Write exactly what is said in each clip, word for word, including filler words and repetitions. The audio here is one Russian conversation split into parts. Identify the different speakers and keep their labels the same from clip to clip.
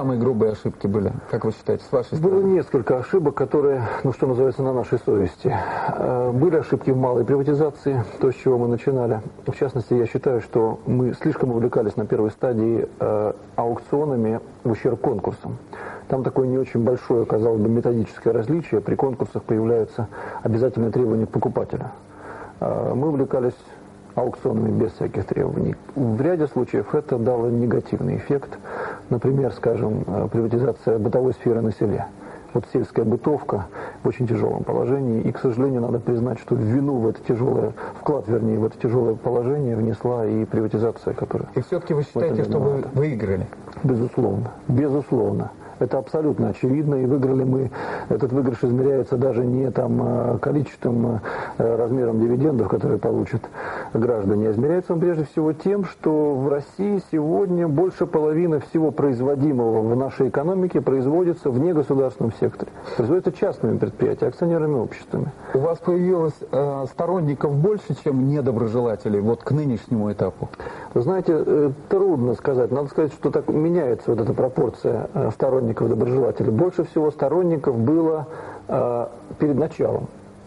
Speaker 1: самые грубые ошибки были, как вы считаете, с вашей стороны?
Speaker 2: Было несколько ошибок, которые, ну что называется, на нашей совести. Были ошибки в малой приватизации, то, с чего мы начинали. В частности, я считаю, что мы слишком увлекались на первой стадии аукционами в ущерб конкурсам. Там такое не очень большое, казалось бы, методическое различие. При конкурсах появляются обязательные требования покупателя. Мы увлекались аукционами без всяких требований. В ряде случаев это дало негативный эффект. Например, скажем, приватизация бытовой сферы на селе. Вот сельская бытовка в очень тяжелом положении. И, к сожалению, надо признать, что вину в это тяжелое, вклад, вернее, в это тяжелое положение внесла и приватизация, которая...
Speaker 1: И все-таки вы считаете, что вы выиграли?
Speaker 2: Безусловно. Безусловно. Это абсолютно очевидно, и выиграли мы, этот выигрыш измеряется даже не там количеством, размером дивидендов, которые получат граждане, а измеряется он прежде всего тем, что в России сегодня больше половины всего производимого в нашей экономике производится в негосударственном секторе. Производится частными предприятиями, акционерными обществами.
Speaker 1: У вас появилось э, сторонников больше, чем недоброжелателей вот к нынешнему этапу?
Speaker 2: Вы знаете, э, трудно сказать. Надо сказать, что так меняется вот эта пропорция э, сторонников доброжелателей. Больше всего сторонников было э, перед началом.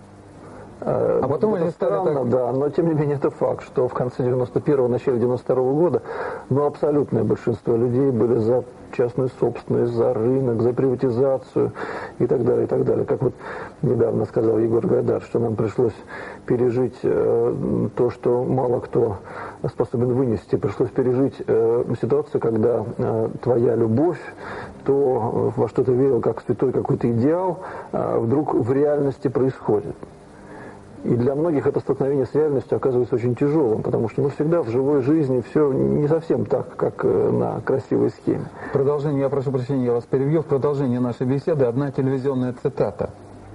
Speaker 2: Э,
Speaker 1: а потом
Speaker 2: это
Speaker 1: они стали
Speaker 2: странно,
Speaker 1: так...
Speaker 2: да, но тем не менее это факт, что в конце девяносто первого, начале девяносто второго года, ну, абсолютное большинство людей были за частную собственность, за рынок, за приватизацию и так далее, и так далее. Как вот недавно сказал Егор Гайдар, что нам пришлось пережить э, то, что мало кто способен вынести. Пришлось пережить э, ситуацию, когда э, твоя любовь, то, во что ты верил как святой какой-то идеал, э, вдруг в реальности происходит. И для многих это столкновение с реальностью оказывается очень тяжелым, потому что ну, всегда в живой жизни все не совсем так, как на красивой схеме.
Speaker 1: В продолжение, я прошу прощения, я вас перебью, в продолжение нашей беседы одна телевизионная цитата.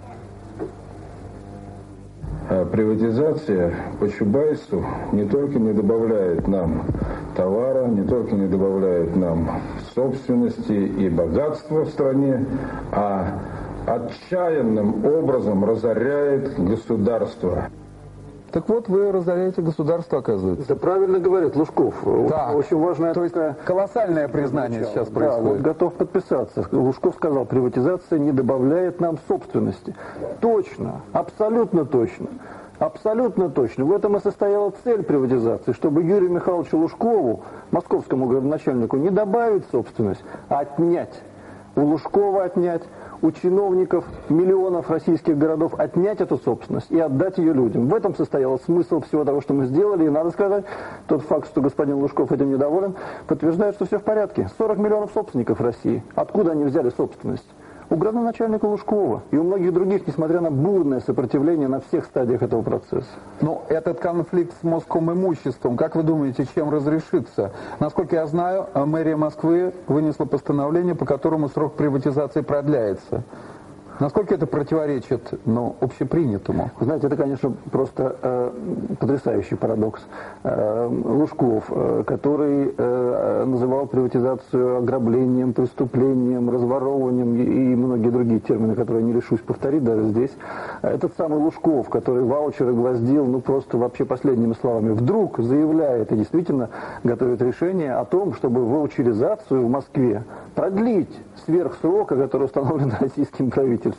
Speaker 3: Приватизация по Чубайсу не только не добавляет нам товара, не только не добавляет нам собственности и богатства в стране, а отчаянным образом разоряет государство.
Speaker 1: Так вот, вы разоряете государство, оказывается.
Speaker 2: Это правильно говорит Лужков.
Speaker 1: Так,
Speaker 2: очень важное.
Speaker 1: То есть колоссальное признание сейчас происходит.
Speaker 2: Да, вот готов подписаться. Лужков сказал, приватизация не добавляет нам собственности. Точно, абсолютно точно. Абсолютно точно. В этом и состояла цель приватизации, чтобы Юрию Михайловичу Лужкову, московскому градоначальнику, не добавить собственность, а отнять. У Лужкова отнять, у чиновников миллионов российских городов отнять эту собственность и отдать ее людям. В этом состоял смысл всего того, что мы сделали. И надо сказать, тот факт, что господин Лужков этим недоволен, подтверждает, что все в порядке. сорок миллионов собственников в России. Откуда они взяли собственность? У градоначальника Лужкова и у многих других, несмотря на бурное сопротивление на всех стадиях этого процесса.
Speaker 1: Но этот конфликт с Московым имуществом, как вы думаете, чем разрешится? Насколько я знаю, мэрия Москвы вынесла постановление, по которому срок приватизации продляется. Насколько это противоречит, ну, общепринятому?
Speaker 2: Вы знаете, это, конечно, просто э, потрясающий парадокс. Э, Лужков, э, который э, называл приватизацию ограблением, преступлением, разворовыванием и, и многие другие термины, которые не решусь повторить даже здесь. Этот самый Лужков, который ваучеры гвоздил, ну, просто вообще последними словами, вдруг заявляет и действительно готовит решение о том, чтобы ваучеризацию в Москве продлить сверх срока, который установлен российским правительством.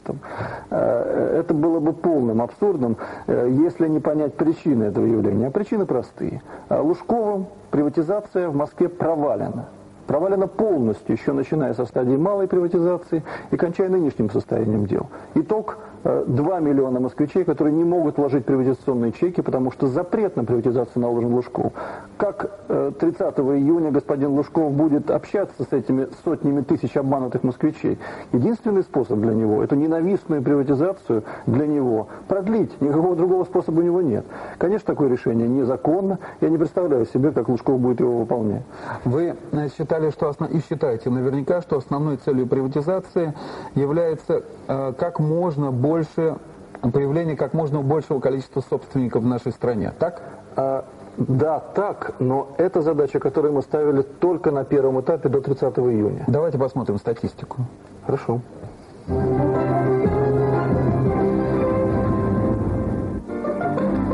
Speaker 2: Это было бы полным абсурдом, если не понять причины этого явления. А причины простые. Лужковым приватизация в Москве провалена. Провалена полностью, еще начиная со стадии малой приватизации и кончая нынешним состоянием дел. Итог – два миллиона москвичей, которые не могут вложить приватизационные чеки, потому что запрет на приватизацию наложен Лужкову. Как тридцатого июня господин Лужков будет общаться с этими сотнями тысяч обманутых москвичей? Единственный способ для него – эту ненавистную приватизацию для него продлить. Никакого другого способа у него нет. Конечно, такое решение незаконно. Я не представляю себе, как Лужков будет его выполнять.
Speaker 1: Вы считали, что основ... и считаете наверняка, что основной целью приватизации является э, как можно больше появление как можно большего количества собственников в нашей стране, так?
Speaker 2: А, да, так, но это задача, которую мы ставили только на первом этапе до тридцатого июня.
Speaker 1: Давайте посмотрим статистику.
Speaker 2: Хорошо.
Speaker 4: По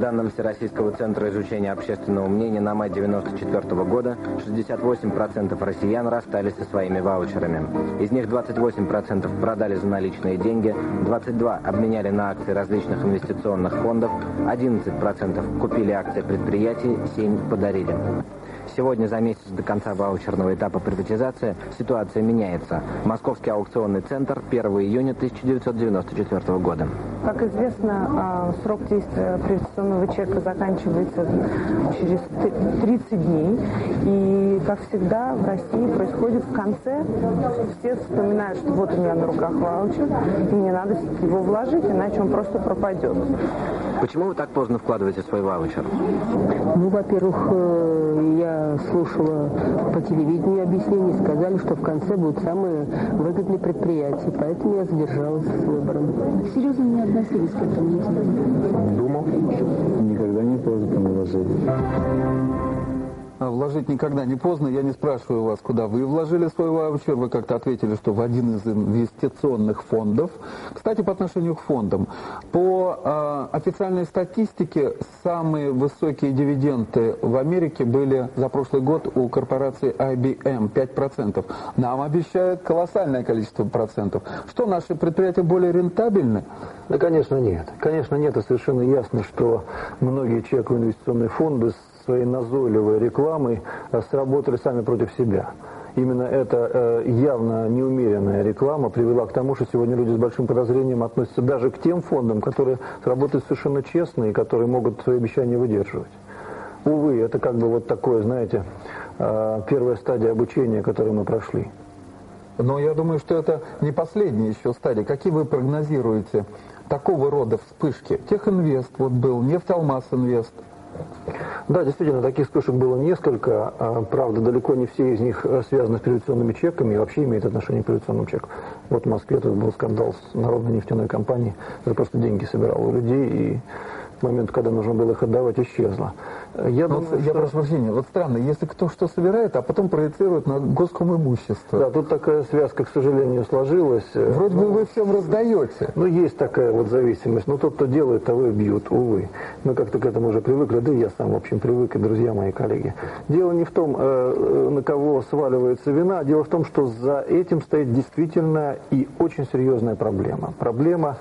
Speaker 4: данным Всероссийского центра изучения общественного мнения на май девяносто четвёртого года шестьдесят восемь процентов россиян расстались со своими ваучерами. Из них двадцать восемь процентов продали за наличные деньги, двадцать два процента обменяли на акции различных инвестиционных фондов, одиннадцать процентов купили акции предприятий, семь процентов подарили. Сегодня, за месяц до конца ваучерного этапа приватизации, ситуация меняется. Московский аукционный центр, первого июня тысяча девятьсот девяносто четвёртого года.
Speaker 5: Как известно, срок действия приватизационного чека заканчивается через тридцать дней. И, как всегда, в России происходит в конце. Все вспоминают, что вот у меня на руках ваучер, и мне надо его вложить, иначе он просто пропадет.
Speaker 4: Почему вы так поздно вкладываете свой ваучер?
Speaker 6: Ну, во-первых, я слушала по телевидению объяснения, сказали, что в конце будут самые выгодные предприятия, поэтому я задержалась с выбором.
Speaker 7: Серьезно не относились к этому?
Speaker 2: Думал, никогда не поздно вложить.
Speaker 1: Вложить никогда не поздно. Я не спрашиваю вас, куда вы вложили свой ваучер. Вы как-то ответили, что в один из инвестиционных фондов. Кстати, по отношению к фондам. По э, официальной статистике, самые высокие дивиденды в Америке были за прошлый год у корпорации ай би эм пять процентов. Нам обещают колоссальное количество процентов. Что, наши предприятия более рентабельны?
Speaker 2: Да, конечно, нет. Конечно, нет. И совершенно ясно, что многие чековые инвестиционные фонды своей назойливой рекламой сработали сами против себя. Именно эта э, явно неумеренная реклама привела к тому, что сегодня люди с большим подозрением относятся даже к тем фондам, которые работают совершенно честно и которые могут свои обещания выдерживать. Увы, это как бы вот такое, знаете, э, первая стадия обучения, которую мы прошли.
Speaker 1: Но я думаю, что это не последняя еще стадия. Какие вы прогнозируете такого рода вспышки? Техинвест вот был, Нефталмаз-Инвест.
Speaker 2: Да, действительно, таких вспышек было несколько. Правда, далеко не все из них связаны с приватизационными чеками и вообще имеют отношение к приватизационным чекам. Вот в Москве тут был скандал с народной нефтяной компанией, которая просто деньги собирала у людей и к моменту, когда нужно было их отдавать, исчезла. Я,
Speaker 1: вот,
Speaker 2: думаю,
Speaker 1: я
Speaker 2: что...
Speaker 1: прошу прощения, вот странно, если кто что собирает, а потом проецирует на госкомимущество.
Speaker 2: Да, тут такая связка, к сожалению, сложилась.
Speaker 1: Вроде бы вы всем раздаете.
Speaker 2: Ну, есть такая вот зависимость. Но тот, кто делает, того и бьют, увы. Мы как-то к этому уже привыкли, да и я сам, в общем, привык, и друзья мои, коллеги. Дело не в том, на кого сваливается вина, дело в том, что за этим стоит действительно и очень серьезная проблема. Проблема...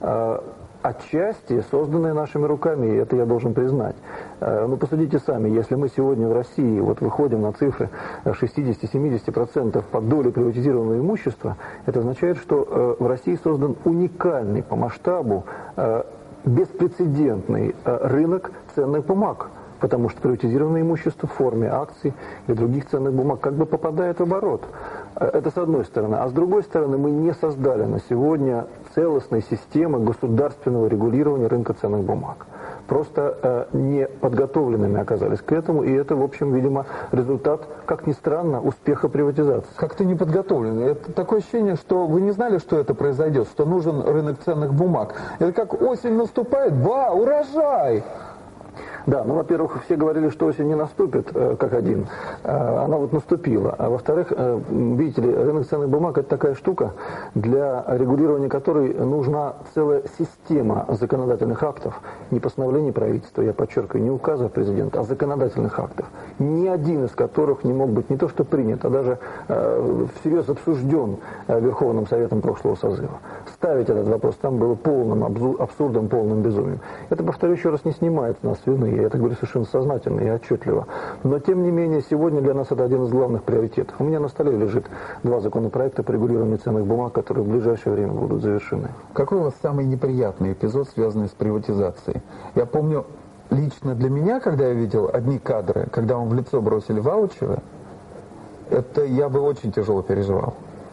Speaker 2: отчасти созданные нашими руками, и это я должен признать. Ну, посудите сами, если мы сегодня в России вот выходим на цифры шестьдесят-семьдесят процентов по доле приватизированного имущества, это означает, что в России создан уникальный по масштабу, беспрецедентный рынок ценных бумаг. Потому что приватизированное имущество в форме акций и других ценных бумаг как бы попадает в оборот. Это с одной стороны. А с другой стороны, мы не создали на сегодня целостной системы государственного регулирования рынка ценных бумаг. Просто э, не подготовленными оказались к этому, и это, в общем, видимо, результат, как ни странно, успеха приватизации.
Speaker 1: Как-то не подготовлены. Это такое ощущение, что вы не знали, что это произойдет, что нужен рынок ценных бумаг. Это как осень наступает, ба, урожай!
Speaker 2: Да, ну, во-первых, все говорили, что осень не наступит, э, как один. Э, она вот наступила. А во-вторых, э, видите ли, рынок ценных бумаг – это такая штука, для регулирования которой нужна целая система законодательных актов, не постановлений правительства, я подчеркиваю, не указов президента, а законодательных актов, ни один из которых не мог быть не то что принят, а даже э, всерьез обсужден э, Верховным Советом прошлого созыва. Ставить этот вопрос там было полным абсурдом, полным безумием. Это, повторю еще раз, не снимает с нас вины. Я это говорю совершенно сознательно и отчетливо. Но, тем не менее, сегодня для нас это один из главных приоритетов. У меня на столе лежит два законопроекта по регулированию ценных бумаг, которые в ближайшее время будут завершены.
Speaker 1: Какой у вас самый неприятный эпизод, связанный с приватизацией? Я помню, лично для меня, когда я видел одни кадры, когда вам в лицо бросили ваучеры, это я бы очень тяжело переживал.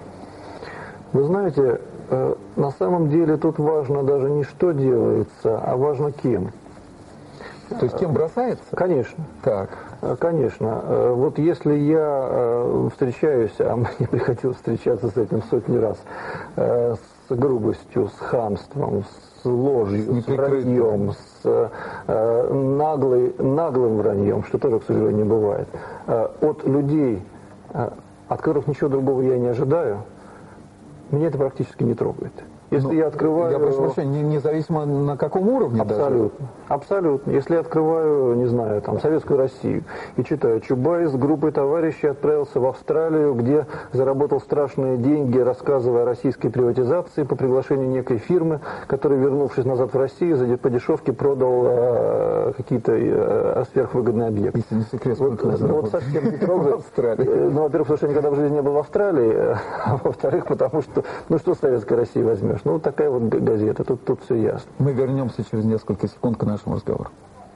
Speaker 2: Вы знаете, э, на самом деле тут важно даже не что делается, а важно кем.
Speaker 1: То есть кем бросается?
Speaker 2: Конечно.
Speaker 1: Так.
Speaker 2: Конечно. Вот если я встречаюсь, а мне приходилось встречаться с этим сотни раз, с грубостью, с хамством, с ложью, с враньем, с наглой, наглым враньем, что тоже, к сожалению, бывает, от людей, от которых ничего другого я не ожидаю, меня это практически не трогает. Если
Speaker 1: ну,
Speaker 2: я открываю...
Speaker 1: Я прошу прощения, независимо на каком уровне
Speaker 2: Абсолютно.
Speaker 1: даже?
Speaker 2: Абсолютно. Если я открываю, не знаю, там, Советскую Россию и читаю, Чубайс с группой товарищей отправился в Австралию, где заработал страшные деньги, рассказывая о российской приватизации по приглашению некой фирмы, которая, вернувшись назад в Россию, за, по дешевке продал э, какие-то э, сверхвыгодные объекты.
Speaker 1: Если не секрет,
Speaker 2: вот, ну, вот совсем не трогает. Ну, во-первых, потому что я никогда в жизни не был в Австралии, а во-вторых, потому что, ну что с Советской России возьмешь? Ну, вот такая вот газета, тут, тут все ясно.
Speaker 1: Мы вернемся через несколько секунд к нашему разговору.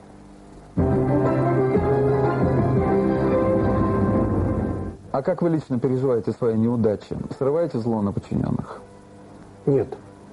Speaker 1: А как вы лично переживаете свои неудачи? Срываете зло на подчиненных?
Speaker 2: Нет.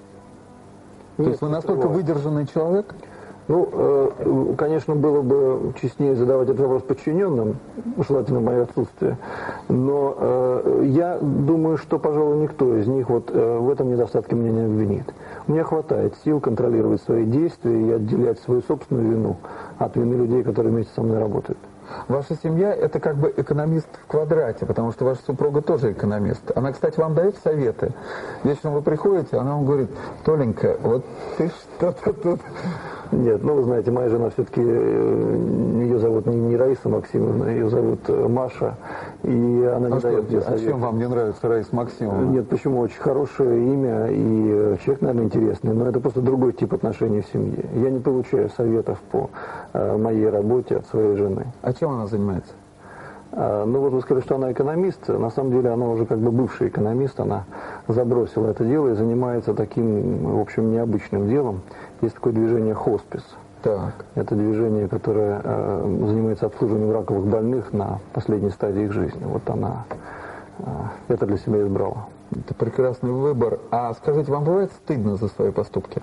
Speaker 1: То
Speaker 2: Нет,
Speaker 1: есть вы настолько выдержанный человек?
Speaker 2: Ну, э, конечно, было бы честнее задавать этот вопрос подчиненным, желательно в мое отсутствие, но э, я думаю, что, пожалуй, никто из них вот э, в этом недостатке меня не обвинит. У меня хватает сил контролировать свои действия и отделять свою собственную вину от вины людей, которые вместе со мной работают.
Speaker 1: Ваша семья – это как бы экономист в квадрате, потому что ваша супруга тоже экономист. Она, кстати, вам дает советы. Вечером вы приходите, она вам говорит: Толенька, вот ты что-то тут...
Speaker 2: Нет, ну вы знаете, моя жена все-таки, ее зовут не, не Раиса Максимовна, ее зовут Маша, и она не
Speaker 1: а
Speaker 2: дает
Speaker 1: что,
Speaker 2: мне
Speaker 1: а
Speaker 2: советы.
Speaker 1: чем вам не нравится Раиса Максимовна?
Speaker 2: Нет, почему? Очень хорошее имя, и человек, наверное, интересный, но это просто другой тип отношений в семье. Я не получаю советов по э, моей работе от своей жены.
Speaker 1: А чем она занимается?
Speaker 2: А, ну вот вы сказали, что она экономист. На самом деле она уже как бы бывший экономист, она забросила это дело и занимается таким, в общем, необычным делом. Есть такое движение «Хоспис».
Speaker 1: Так.
Speaker 2: Это движение, которое э, занимается обслуживанием раковых больных на последней стадии их жизни. Вот она э, это для себя избрала.
Speaker 1: Это прекрасный выбор. А скажите, вам бывает стыдно за свои поступки?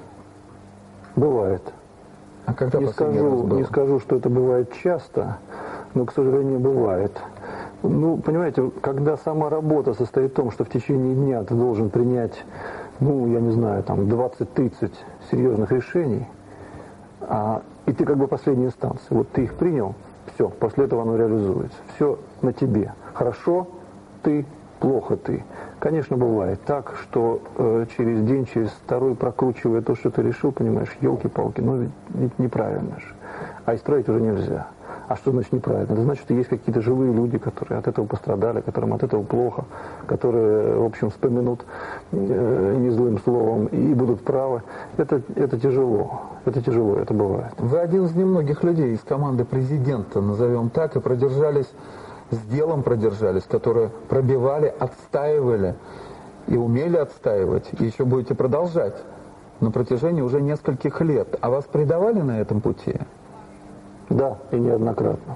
Speaker 2: Бывает.
Speaker 1: А когда
Speaker 2: не скажу, не скажу, что это бывает часто, но, к сожалению, бывает. Ну, понимаете, когда сама работа состоит в том, что в течение дня ты должен принять, ну, я не знаю, там, двадцать-тридцать серьезных решений, а, и ты как бы последняя инстанция. Вот ты их принял, все, после этого оно реализуется. Все на тебе. Хорошо ты, плохо ты. Конечно, бывает так, что э, через день, через второй, прокручивая то, что ты решил, понимаешь, елки-палки, ну, ведь неправильно же. А исправить уже нельзя. А что значит неправильно? Это значит, что есть какие-то живые люди, которые от этого пострадали, которым от этого плохо, которые, в общем, вспомянут э, не злым словом и будут правы. Это, это тяжело. Это тяжело, это бывает.
Speaker 1: Вы один из немногих людей из команды президента, назовем так, и продержались, с делом продержались, которые пробивали, отстаивали и умели отстаивать, и еще будете продолжать на протяжении уже нескольких лет. А вас предавали на этом пути?
Speaker 2: Да, и неоднократно.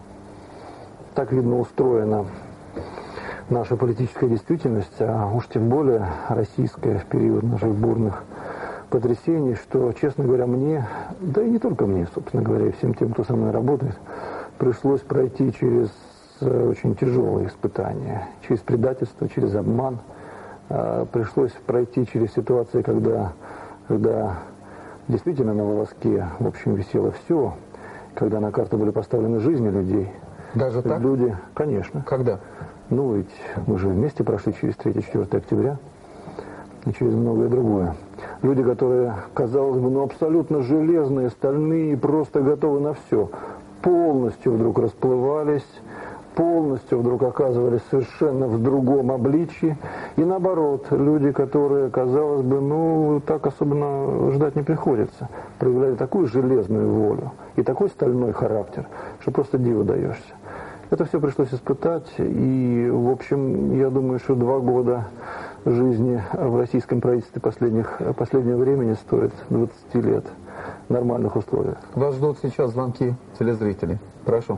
Speaker 2: Так, видно, устроена наша политическая действительность, а уж тем более российская в период наших бурных потрясений, что, честно говоря, мне, да и не только мне, собственно говоря, и всем тем, кто со мной работает, пришлось пройти через очень тяжелые испытания, через предательство, через обман. Пришлось пройти через ситуации, когда, когда действительно на волоске, в общем, висело все, когда на карту были поставлены жизни людей.
Speaker 1: Даже так?
Speaker 2: Люди, конечно.
Speaker 1: Когда?
Speaker 2: Ну, ведь мы же вместе прошли через третье-четвёртое октября и через многое другое. Люди, которые, казалось бы, ну, абсолютно железные, стальные, просто готовы на все, полностью вдруг расплывались, полностью вдруг оказывались совершенно в другом обличии. И наоборот, люди, которые, казалось бы, ну, так особенно ждать не приходится, проявляли такую железную волю и такой стальной характер, что просто диву даешься. Это все пришлось испытать, и, в общем, я думаю, что два года жизни в российском правительстве последних, последнего времени стоит двадцати лет в нормальных условиях.
Speaker 1: Вас ждут сейчас звонки телезрителей. Прошу.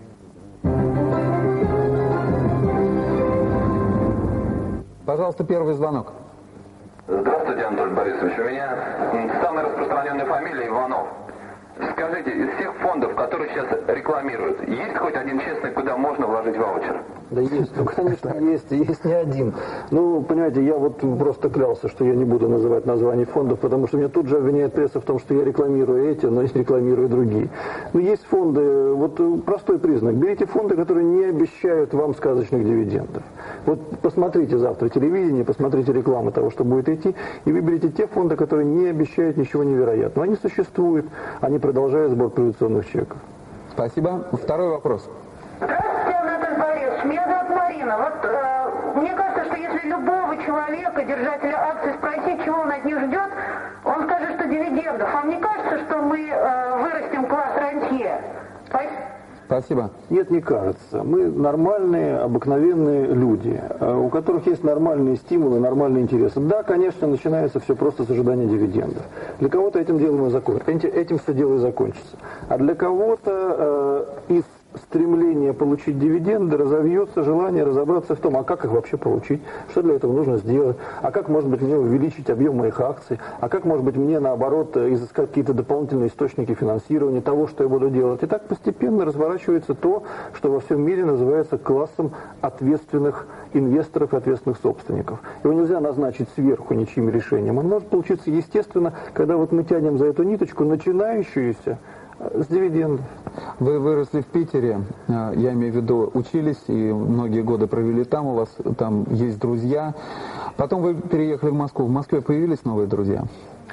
Speaker 1: Пожалуйста, первый звонок.
Speaker 8: Здравствуйте, Анатолий Борисович. У меня самая распространенная фамилия Иванов. Скажите, из всех фондов, которые сейчас рекламируют, есть хоть один честный, куда можно вложить ваучер?
Speaker 2: Да есть, ну, конечно, есть, есть не один. Ну, понимаете, я вот просто клялся, что я не буду называть названий фондов, потому что меня тут же обвиняет пресса в том, что я рекламирую эти, но не рекламирую другие. Но есть фонды, вот простой признак. Берите фонды, которые не обещают вам сказочных дивидендов. Вот посмотрите завтра телевидение, посмотрите рекламу того, что будет идти, и выберите те фонды, которые не обещают ничего невероятного. Они существуют, они продолжают сбор приватизационных чеков.
Speaker 1: Спасибо. Второй вопрос.
Speaker 9: Здравствуйте, Анатолий Борисович. Меня зовут Марина. Вот э, мне кажется, что если любого человека, держателя акций, спросить, чего он от них ждет, он скажет, что дивидендов. Вам не кажется, что мы э, вырастим класс рантье? Спасибо.
Speaker 1: Спасибо.
Speaker 2: Нет, не кажется. Мы нормальные, обыкновенные люди, у которых есть нормальные стимулы, нормальные интересы. Да, конечно, начинается все просто с ожидания дивидендов. Для кого-то этим делом и закончится. Этим все дело и закончится. А для кого-то э, из стремление получить дивиденды разовьется желание разобраться в том, а как их вообще получить, что для этого нужно сделать, а как, может быть, мне увеличить объем моих акций, а как, может быть, мне, наоборот, изыскать какие-то дополнительные источники финансирования того, что я буду делать. И так постепенно разворачивается то, что во всем мире называется классом ответственных инвесторов и ответственных собственников. Его нельзя назначить сверху ничьим решением. Он может получиться естественно, когда вот мы тянем за эту ниточку, начинающуюся с дивидендов.
Speaker 1: Вы выросли в Питере, я имею в виду, учились и многие годы провели там, у вас там есть друзья. Потом вы переехали в Москву. В Москве появились новые друзья?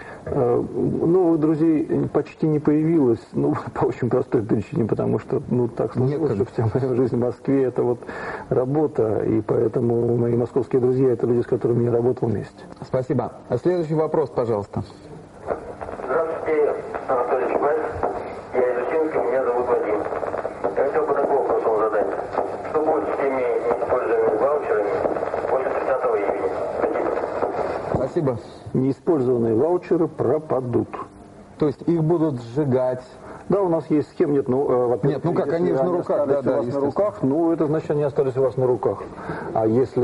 Speaker 2: Новых друзей почти не появилось, ну, по очень простой причине, потому что, ну, так сложилось, что вся моя жизнь в Москве — это вот работа, и поэтому мои московские друзья — это люди, с которыми я работал вместе.
Speaker 1: Спасибо. А следующий вопрос, пожалуйста.
Speaker 10: Здравствуйте, Анатолий Борисович. Я из Ущинска, меня зовут Вадим. Я хотел бы такой вопрос вам задать. Что будет с теми неиспользованными ваучерами после тридцатого июня? Спасибо.
Speaker 1: Спасибо.
Speaker 2: Неиспользованные ваучеры пропадут.
Speaker 1: То есть их будут сжигать?
Speaker 2: Да, у нас есть схема, нет, ну, э, во-первых,
Speaker 1: нет, ну как, они же на руках, да,
Speaker 2: у
Speaker 1: да,
Speaker 2: вас на руках, ну, это значит, они остались у вас на руках. А если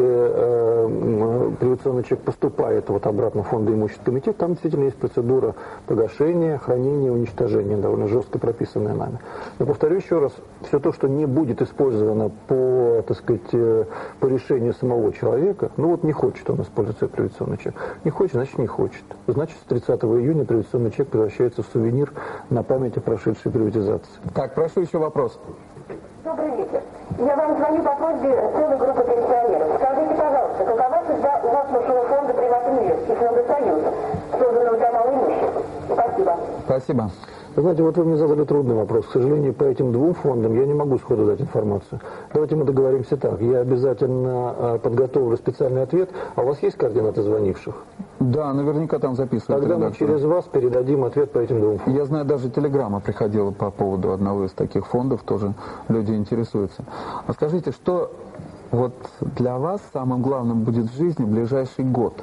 Speaker 2: э, приватизационный чек поступает вот обратно в фонды имущественный комитет, там действительно есть процедура погашения, хранения, уничтожения, довольно жестко прописанная нами. Но повторю еще раз, все то, что не будет использовано по, так сказать, по решению самого человека, ну вот не хочет он использовать свой приватизационный чек. Не хочет, значит не хочет. Значит, с тридцатого июня приватизационный чек превращается в сувенир на память о прошедшей приватизации.
Speaker 1: Так, прошу еще вопрос.
Speaker 9: Добрый вечер. Я вам звоню по просьбе целой группы пенсионеров. Скажите, пожалуйста, какова судьба заслуженного фонда «Приватинвест» и фонда «Союза», созданного для малоимущих? Спасибо.
Speaker 1: Спасибо.
Speaker 2: Вы знаете, вот вы мне задали трудный вопрос. К сожалению, по этим двум фондам я не могу сходу дать информацию. Давайте мы договоримся так. Я обязательно подготовлю специальный ответ. А у вас есть координаты звонивших?
Speaker 1: Да, наверняка там записывают.
Speaker 2: Тогда мы через вас передадим ответ по этим двум фондам.
Speaker 1: Я знаю, даже телеграмма приходила по поводу одного из таких фондов. Тоже люди интересуются. А скажите, что вот для вас самым главным будет в жизни в ближайший год?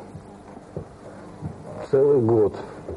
Speaker 2: Целый год.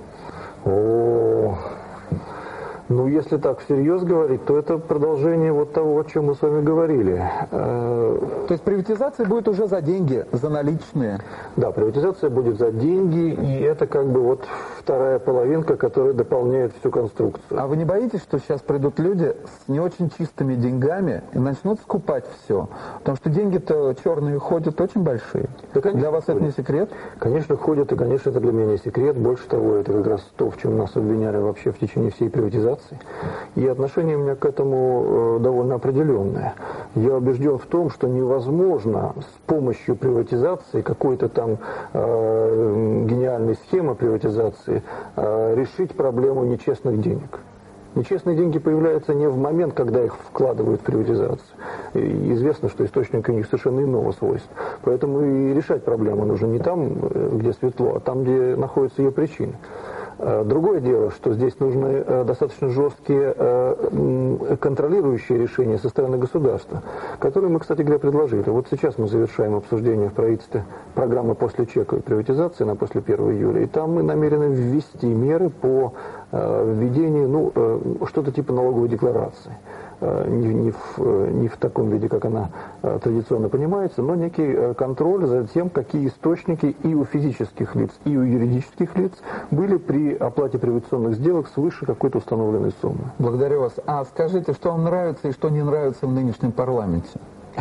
Speaker 2: О, ну, если так всерьез говорить, то это продолжение вот того, о чем мы с вами говорили.
Speaker 1: То есть приватизация будет уже за деньги, за наличные?
Speaker 2: Да, приватизация будет за деньги, и это как бы вот вторая половинка, которая дополняет всю конструкцию.
Speaker 1: А вы не боитесь, что сейчас придут люди с не очень чистыми деньгами и начнут скупать все? Потому что деньги-то черные ходят очень большие.
Speaker 2: Да, конечно,
Speaker 1: для вас
Speaker 2: ходят.
Speaker 1: Это не секрет?
Speaker 2: Конечно, ходят, и, конечно, это для меня не секрет. Больше того, это как раз то, в чем нас обвиняли вообще в течение всей приватизации. И отношение у меня к этому э, довольно определенное. Я убежден в том, что невозможно с помощью приватизации, какой-то там э, гениальной схемы приватизации, э, решить проблему нечестных денег. Нечестные деньги появляются не в момент, когда их вкладывают в приватизацию. И известно, что источник у них совершенно иного свойства. Поэтому и решать проблему нужно не там, где светло, а там, где находятся ее причины. Другое дело, что здесь нужны достаточно жесткие контролирующие решения со стороны государства, которые мы, кстати говоря, предложили. Вот сейчас мы завершаем обсуждение в правительстве программы после чековой приватизации на после первого июля, и там мы намерены ввести меры по введению, ну, что-то типа налоговой декларации. не, не, в, не в таком виде, как она традиционно понимается, но некий контроль за тем, какие источники и у физических лиц, и у юридических лиц были при оплате приватизационных сделок свыше какой-то установленной суммы.
Speaker 1: Благодарю вас. А скажите, что вам нравится и что не нравится в нынешнем парламенте?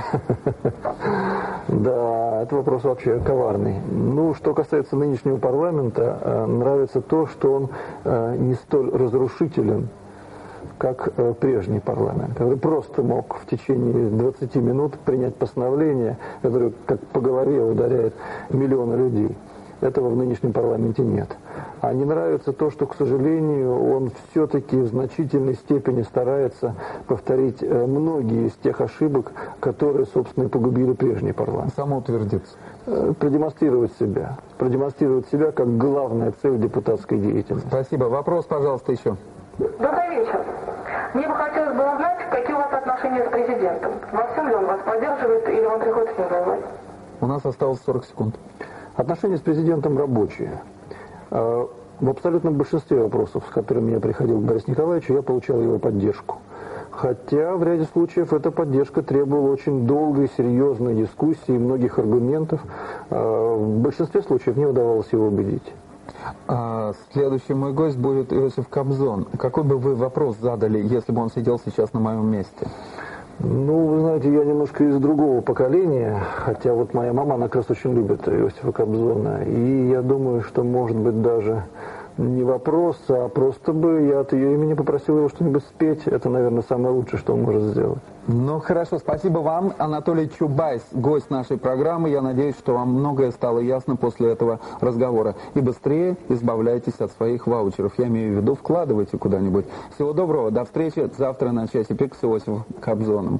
Speaker 2: Да, это вопрос вообще коварный. Ну, что касается нынешнего парламента, нравится то, что он не столь разрушителен, как прежний парламент, который просто мог в течение двадцати минут принять постановление, которое как по голове ударяет миллионы людей. Этого в нынешнем парламенте нет. А не нравится то, что, к сожалению, он все-таки в значительной степени старается повторить многие из тех ошибок, которые, собственно, и погубили прежний парламент.
Speaker 1: Самоутвердиться.
Speaker 2: Продемонстрировать себя. Продемонстрировать себя как главная цель депутатской деятельности.
Speaker 1: Спасибо. Вопрос, пожалуйста, еще.
Speaker 9: Добрый вечер. Мне бы хотелось бы узнать, какие у вас отношения с президентом. Во всем ли он вас поддерживает или вам приходится с ним воевать?
Speaker 1: У нас осталось сорок секунд.
Speaker 2: Отношения с президентом рабочие. В абсолютном большинстве вопросов, с которыми я приходил к Борису Николаевичу, я получал его поддержку. Хотя в ряде случаев эта поддержка требовала очень долгой, серьезной дискуссии, многих аргументов. В большинстве случаев не удавалось его убедить.
Speaker 1: Следующий мой гость будет Иосиф Кобзон. Какой бы вы вопрос задали, если бы он сидел сейчас на моем месте?
Speaker 2: Ну, вы знаете, я немножко из другого поколения, хотя вот моя мама, она как раз очень любит Иосифа Кобзона, и я думаю, что, может быть, даже не вопрос, а просто бы я от ее имени попросил его что-нибудь спеть. Это, наверное, самое лучшее, что он может сделать.
Speaker 1: Ну, хорошо, спасибо вам. Анатолий Чубайс, гость нашей программы. Я надеюсь, что вам многое стало ясно после этого разговора. И быстрее избавляйтесь от своих ваучеров. Я имею в виду, вкладывайте куда-нибудь. Всего доброго, до встречи завтра на часе пик с Иосифом Кобзоном.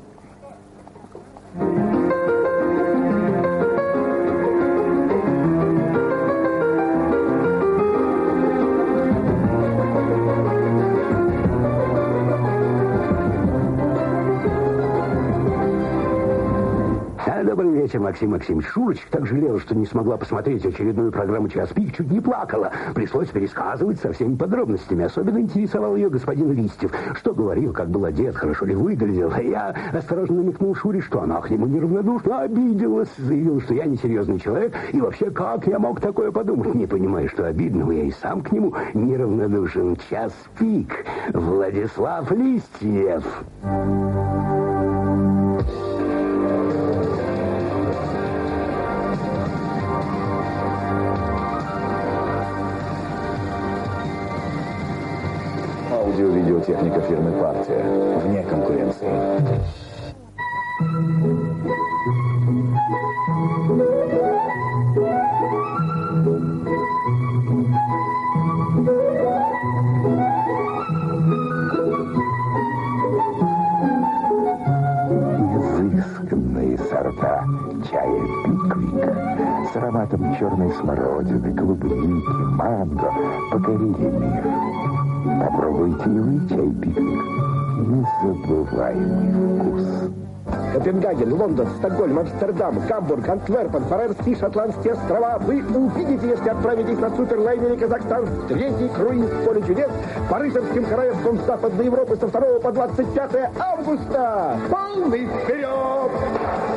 Speaker 11: Добрый вечер, Максим Максимович. Шурочка так жалела, что не смогла посмотреть очередную программу «Час пик», чуть не плакала. Пришлось пересказывать со всеми подробностями. Особенно интересовал ее господин Листьев. Что говорил, как был одет, хорошо ли выглядел. Я осторожно намекнул Шуре, что она к нему неравнодушно обиделась. Заявил, что я несерьезный человек. И вообще, как я мог такое подумать? Не понимаю, что обидного. Я и сам к нему неравнодушен. «Час пик». Владислав Листьев.
Speaker 12: Аудио-видеотехника фирмы «Партия». Вне конкуренции.
Speaker 11: Изысканные сорта чая «Пиквик» с ароматом черной смородины, клубники, манго покорили мир. Попробуйте и вы чай «Пиквик». Незабываемый вкус.
Speaker 13: Копенгаген, Лондон, Стокгольм, Амстердам, Гамбург, Антверпен, Фарерские, Шотландские острова. Вы увидите, если отправитесь на суперлайнере «Казахстан» в третий круиз в поле чудес по Рыцарским королевствам Западной Европы со второго по двадцать пятое августа. Полный вперед!